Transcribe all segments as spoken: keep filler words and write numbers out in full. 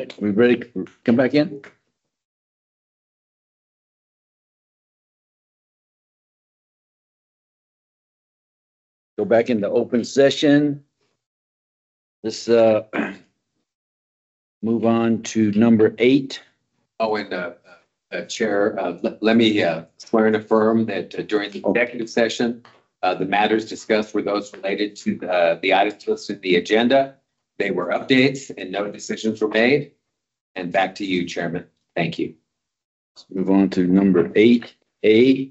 Right, we ready to come back in? Go back into open session. Let's uh move on to number eight. Oh, and uh, uh, Chair, uh, let, let me uh, swear and affirm that uh, during the executive session, uh, the matters discussed were those related to uh, the items listed in the agenda. They were updates and no decisions were made. And back to you, Chairman. Thank you. Let's move on to number eight A.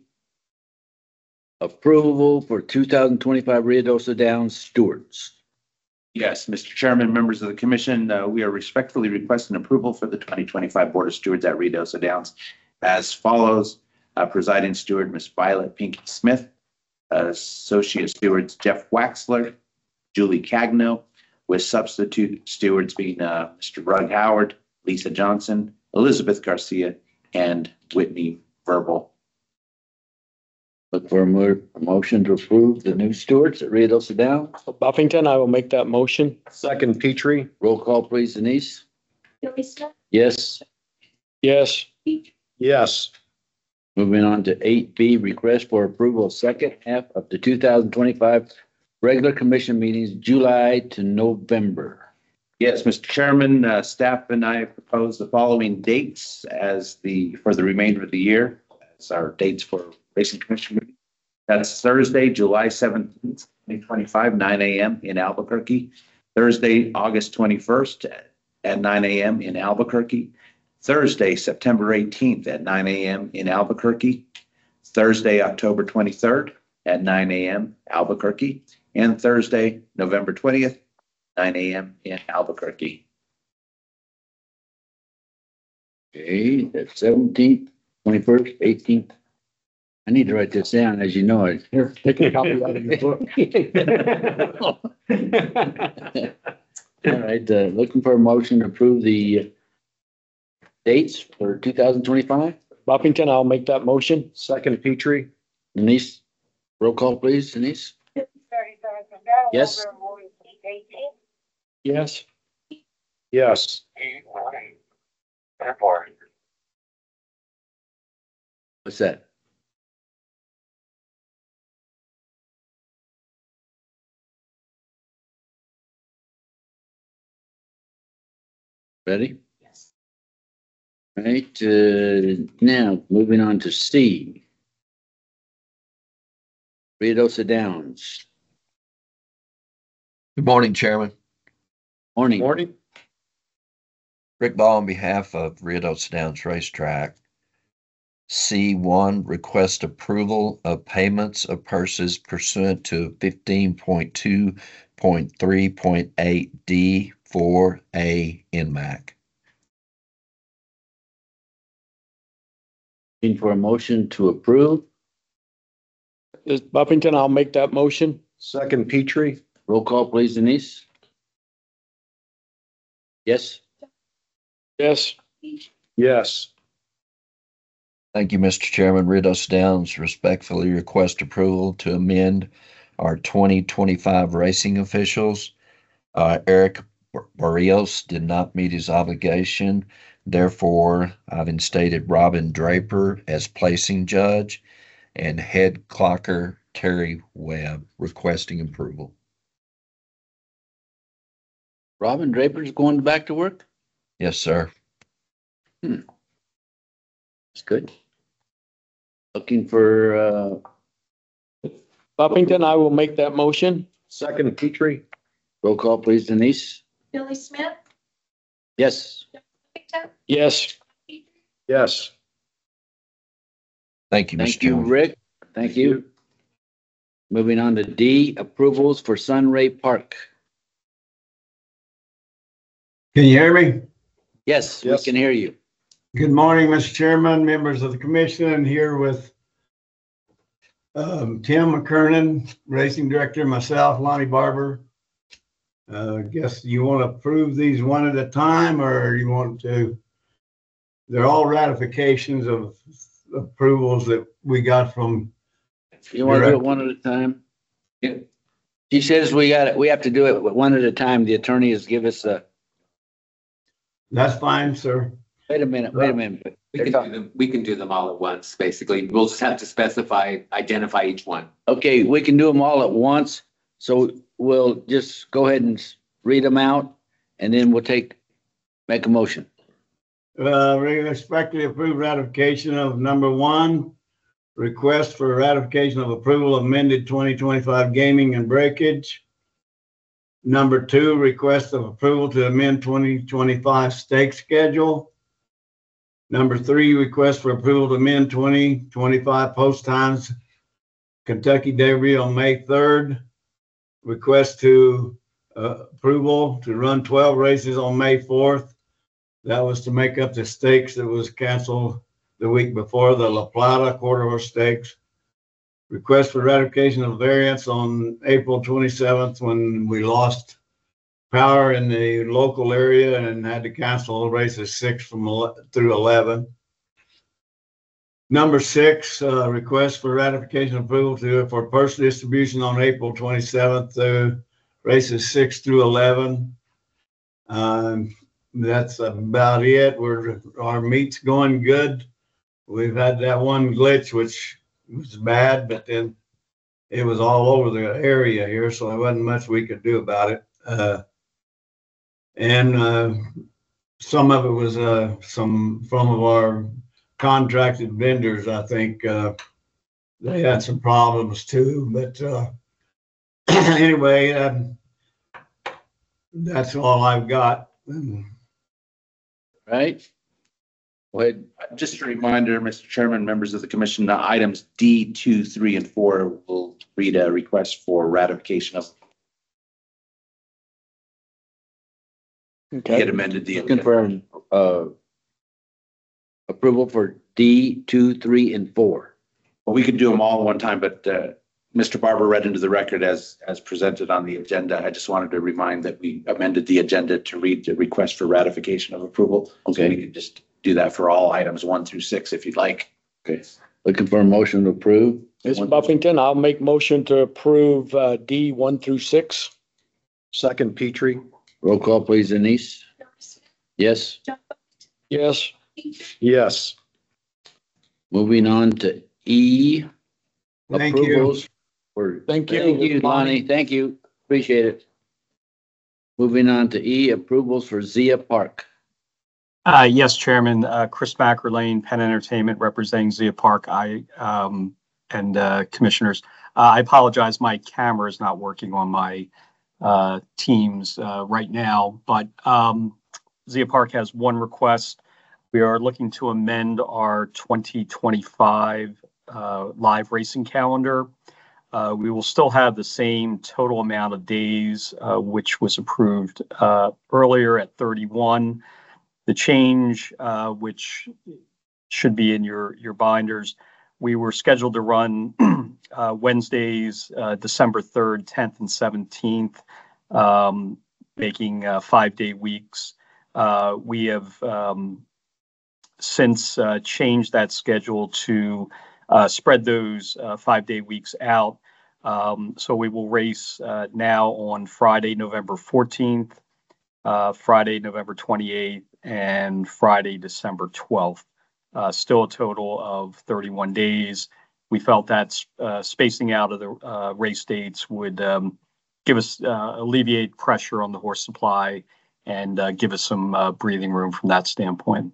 Approval for two thousand twenty-five Ruidoso Downs stewards. Yes, Mister Chairman, members of the commission, uh, we are respectfully requesting approval for the twenty twenty-five Board of Stewards at Ruidoso Downs as follows. Uh, Presiding Steward, Miss Violet Pinky Smith, uh, Associate Stewards, Jeff Waxler, Julie Cagno, with substitute stewards being uh, Mister Rugg Howard, Lisa Johnson, Elizabeth Garcia, and Whitney Verbal. Look for a mo- a motion to approve the new stewards at Ruidoso Downs. Buffington, I will make that motion. Second, Petrie. Roll call, please, Denise. Billy Smith, Yes. Yes. Yes. Moving on to eight B, request for approval of second half of the two thousand twenty-five regular commission meetings, July to November. Yes, Mister Chairman, uh, staff and I propose the following dates as the, for the remainder of the year. As our dates for Racing Commission meeting. That's Thursday, July seventeenth, twenty twenty-five, nine A M in Albuquerque. Thursday, August twenty-first at nine A M in Albuquerque. Thursday, September eighteenth at nine A M in Albuquerque. Thursday, October twenty-third at nine A M Albuquerque. And Thursday, November twentieth, nine A M in Albuquerque. Okay, that's seventeenth, twenty-first, eighteenth. I need to write this down, as you know it. Here, take a copy out of your book. All right, uh, looking for a motion to approve the dates for two thousand twenty-five. Buffington, I'll make that motion. Second, Petrie. Denise, roll call, please, Denise. Yes. Yes. Yes. What's that? Ready? yes. Right, uh, now moving on to C. Ruidoso Downs. Good morning, Chairman. Morning. Morning. Rick Ball on behalf of Ruidoso Downs Racetrack. C one, request approval of payments of purses pursuant to fifteen point two point three point eight D four A N M A C. Looking for a motion to approve. Is Buffington, I'll make that motion. Second, Petrie. Roll call, please, Denise. Yes. Yes. Yes. Thank you, Mister Chairman. Ruidoso Downs respectfully request approval to amend our twenty twenty-five racing officials. Uh, Eric Barrios did not meet his obligation. Therefore, I've instated Robin Draper as placing judge and head clocker Terry Webb requesting approval. Robin Draper's going back to work? Yes, sir. That's good. Looking for, uh, Buffington, I will make that motion. Second, Petrie. roll call, please, Denise. Billy Smith, Yes. Buffington, Yes. Yes. Thank you, Mister Thank you, Chairman. Rick. Thank you. Moving on to D, approvals for Sunray Park. Can you hear me? Yes, we Yes. can hear you. Good morning, Mister Chairman, members of the commission, and here with um, Tim McKernan, Racing Director, myself, Lonnie Barber. Uh, guess you want to approve these one at a time, or you want to? They're all ratifications of approvals that we got from. You want to do it Direct. one at a time? Yeah. She says we got it, we have to do it one at a time. The attorney has give us a, That's fine, sir. Wait a minute, wait a minute. We can do them, we can do them all at once, basically. We'll just have to specify, identify each one. Okay, we can do them all at once, so we'll just go ahead and s- read them out, and then we'll take, make a motion. Uh, respectfully approve ratification of number one, request for ratification of approval of amended twenty twenty-five gaming and breakage. Number two, request of approval to amend twenty twenty-five stake schedule. Number three, request for approval to amend twenty twenty-five post times Kentucky Derby on May third. Request to uh, approval to run twelve races on May fourth. That was to make up the stakes that was canceled the week before, the La Plata quarter horse stakes. Request for ratification of variance on April twenty-seventh when we lost power in the local area and had to cancel races six from ele- through eleven. Number six, uh, request for ratification approval to, for purse distribution on April twenty-seventh, uh, races six through eleven. Um, that's about it. We're, our meet's going good. We've had that one glitch, which was bad, but then it was all over the area here, so there wasn't much we could do about it. Uh, and, uh, some of it was, uh, some, from of our contracted vendors, I think, uh, they had some problems too, but, uh, anyway, um, that's all I've got. Right? Go ahead. Just a reminder, Mister Chairman, members of the commission, the items D two, three, and four will read a request for ratification of get Okay, amended the. Confirm, uh, approval for D two, three, and four. Well, we could do them all at one time, but uh, Mister Barber read into the record as, as presented on the agenda. I just wanted to remind that we amended the agenda to read the request for ratification of approval. So Okay. we could just do that for all items one through six if you'd like. Okay. Looking for a motion to approve. Miz Buffington, I'll make motion to approve, uh, D one through six. Second, Petrie. Roll call, please, Denise. Billy Smith, Yes. John Buffington, Yes, Peter, Yes. Moving on to E. Thank you. Approvals for. Thank you, Thank you, Lonnie. Lonnie. Thank you. Appreciate it. Moving on to E, approvals for Zia Park. Uh, yes, Chairman, uh, Chris Mackerlane, Penn Entertainment, representing Zia Park. I, um, and, uh, commissioners. Uh, I apologize, my camera is not working on my, uh, Teams, uh, right now, but, um, Zia Park has one request. We are looking to amend our twenty twenty-five, uh, live racing calendar. Uh, we will still have the same total amount of days, uh, which was approved, uh, earlier at thirty-one. The change, uh, which should be in your, your binders, we were scheduled to run uh, Wednesdays, uh, December third, tenth, and seventeenth, um, making uh, five-day weeks. Uh, we have um, since uh, changed that schedule to uh, spread those uh, five-day weeks out. Um, so we will race uh, now on Friday, November fourteenth, uh, Friday, November twenty-eighth, and Friday, December twelfth. Uh, still a total of thirty-one days. We felt that uh, spacing out of the uh, race dates would um, give us uh, alleviate pressure on the horse supply and uh, give us some uh, breathing room from that standpoint.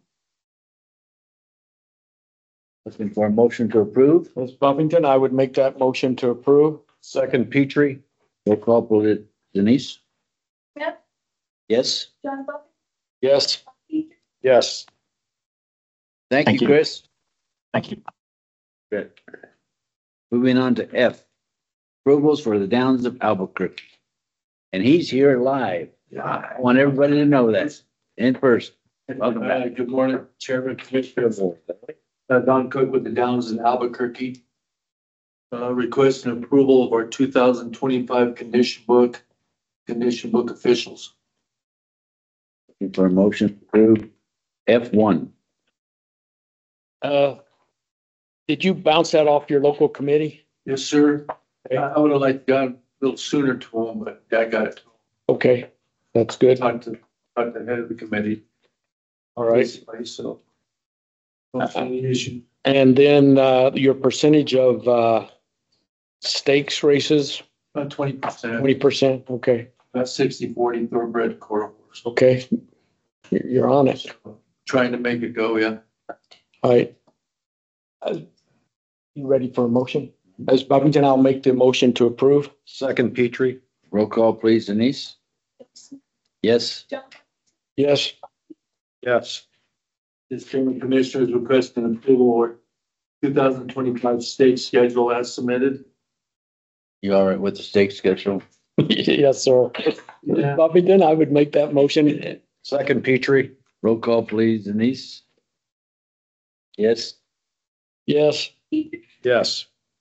Looking for a motion to approve. Miz Buffington, I would make that motion to approve. Second, Petrie. Roll call, please, Denise. Smith, Yes. John Buffington, Yes, Peter, Yes. Thank Thank you, you. Chris. Thank you. Good. Moving on to F, approvals for the Downs of Albuquerque. And he's here live. I want everybody to know that in person. Welcome Uh, back. Good morning, Chairman, Commissioners. Uh, Don Cook with the Downs in Albuquerque. Uh, requesting approval of our two thousand twenty-five condition book, condition book officials. Looking for a motion to approve F one. uh, did you bounce that off your local committee? Yes, sir. I I would have liked to got a little sooner to them, but I got it. Okay, that's good. Talked to, talked to the head of the committee. All right. Basically, so. Don't see any issue. And then, uh, your percentage of, uh, stakes races, About twenty percent, twenty percent? Okay, about sixty forty thoroughbred quarter horse. okay. You're you're on it. Trying to make it go, yeah. All right. Uh, You ready for a motion? As Buffington, I'll make the motion to approve. Second Petrie. Roll call, please, Denise? Yes. John, Yes. Yes. This Chairman Commissioners requesting approval of two thousand twenty-five state schedule as submitted. You all right with the stake schedule? Yes, sir. Yeah. Buffington, I would make that motion. Second Petrie. Roll call, please, Denise? Yes. Yes. Yes.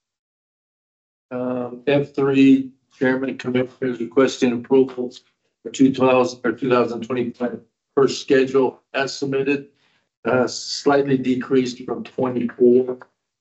Um, F three, Chairman Commissioners requesting approval for two thousand or two thousand twenty-five per schedule as submitted, uh, slightly decreased from twenty-four.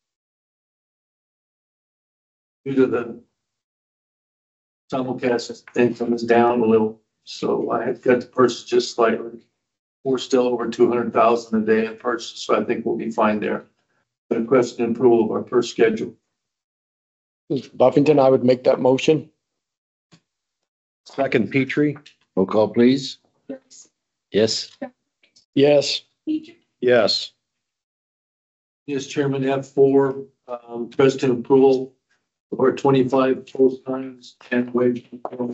Due to the simulcast income is down a little, so I have got the purchase just slightly. We're still over two hundred thousand a day in purchase, so I think we'll be fine there. But requesting approval of our per schedule. Buffington, I would make that motion. Second Petrie. Roll call, please? Phyllis, Yes. Yes. Petrie, Yes. Yes, Chairman, F four, um, President approval of our twenty-five post times and wage.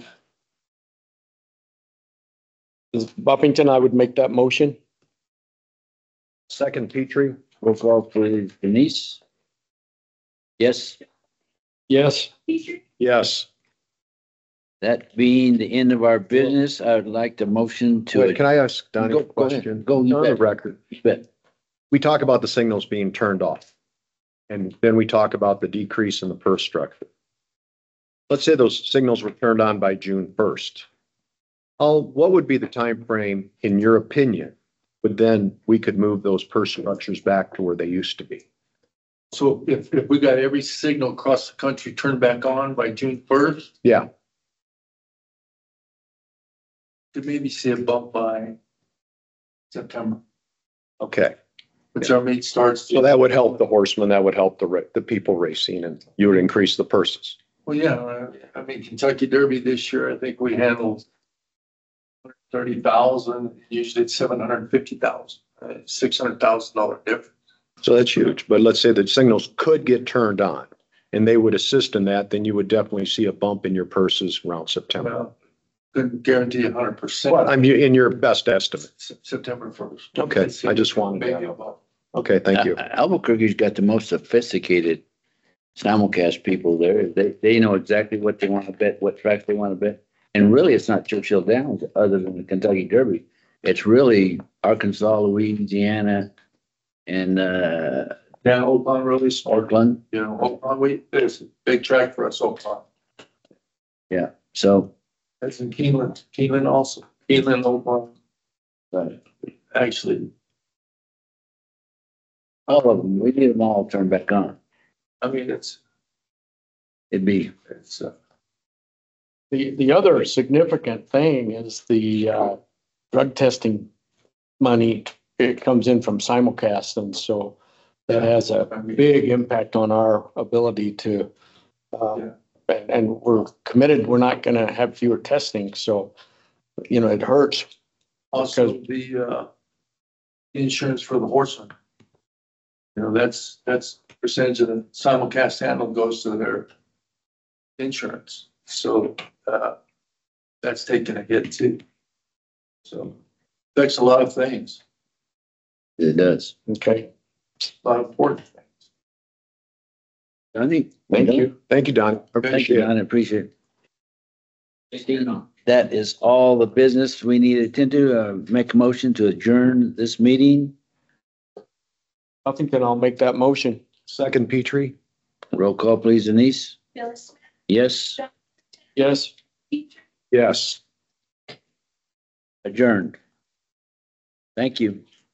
Buffington, I would make that motion. Second Petrie. Roll call, please, Denise? Yes. Yes. Petrie, Yes. That being the end of our business, I would like to motion to. Wait, can I ask Donnie Go- a go ahead. question? Go, you On the bet. record. You bet. We talk about the signals being turned off. And then we talk about the decrease in the purse structure. Let's say those signals were turned on by June first. How, what would be the time frame, in your opinion, but then we could move those purse structures back to where they used to be? So if, if we got every signal across the country turned back on by June first, Yeah, could maybe see a bump by September, okay. which our meet starts. So that would help the horsemen, that would help the, ra- the people racing, and you would increase the purses. Well, yeah, uh, I mean, Kentucky Derby this year, I think we handled thirty thousand, usually it's seven hundred and fifty thousand, uh, six hundred thousand dollar difference. So that's huge. But let's say the signals could get turned on and they would assist in that, then you would definitely see a bump in your purses around September. Well, couldn't guarantee a hundred percent. Well, I'm in your best estimate. September first. Okay, I just wanted to- Maybe a bump. Okay, thank you. Uh, Albuquerque's got the most sophisticated simulcast people there. They, they know exactly what they want to bet, what track they want to bet. And really, it's not Churchill Downs other than the Kentucky Derby. It's really Arkansas, Louisiana, and, uh, Yeah, Oak Pond really smart, Portland. you know, Oak Pond, we, it's a big track for us, Oak Pond. So, That's in Keeneland, Keeneland also, Keeneland, Oak Pond, uh, actually, all of them, we need them all turned back on. I mean, it's, It'd be, it's, uh, The, the other significant thing is the, uh, drug testing money. It comes in from simulcast, and so that has a I mean, big impact on our ability to, um, Yeah. and, and we're committed, we're not gonna have fewer testing, so, you know, it hurts. also the, uh, insurance for the horseman. You know, that's, that's percentage of the simulcast handle goes to their insurance. So, uh, that's taking a hit too. So affects a lot of things, it does. Okay, a lot of important things. I think. thank you. Thank you, Don. I Thank appreciate you, it. Don, I appreciate it. That is all the business we need to attend to. Uh, make a motion to adjourn this meeting. I think then I'll make that motion. Second Petrie. Roll call, please, Denise. Phyllis, Yes, Yes. Petrie. Yes. adjourned. Thank you.